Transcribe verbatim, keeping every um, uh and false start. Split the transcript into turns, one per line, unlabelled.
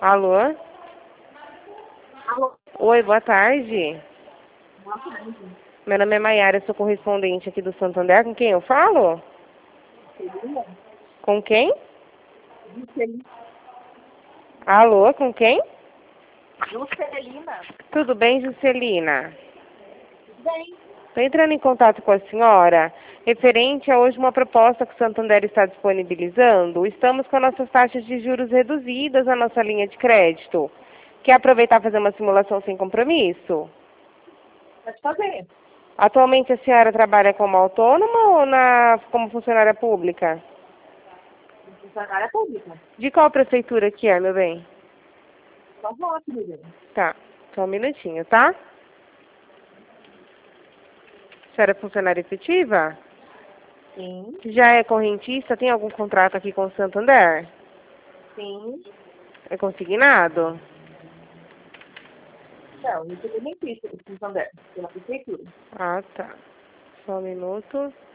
Alô?
Alô?
Oi, boa tarde.
Boa tarde.
Meu nome é Maiara, sou correspondente aqui do Santander. Com quem eu falo?
Juscelina?
Com quem?
Juscelina?
Alô, com quem?
Juscelina?
Tudo bem, Juscelina?
Bem,
Estou entrando em contato com a senhora referente a hoje uma proposta que o Santander está disponibilizando. Estamos com nossas taxas de juros reduzidas na nossa linha de crédito. Quer aproveitar e fazer uma simulação sem compromisso?
pode fazer.
Atualmente a senhora trabalha como autônoma ou na, como funcionária pública?
Funcionária pública.
De qual prefeitura que é, meu bem?
Só voto, meu bem.
Tá, só um minutinho, tá? A senhora é funcionária efetiva?
Sim,
Já é correntista? Tem algum contrato aqui com o Santander?
sim.
É consignado?
Não, isso é benefício do Santander, pela prefeitura.
Ah, tá. Só um minuto.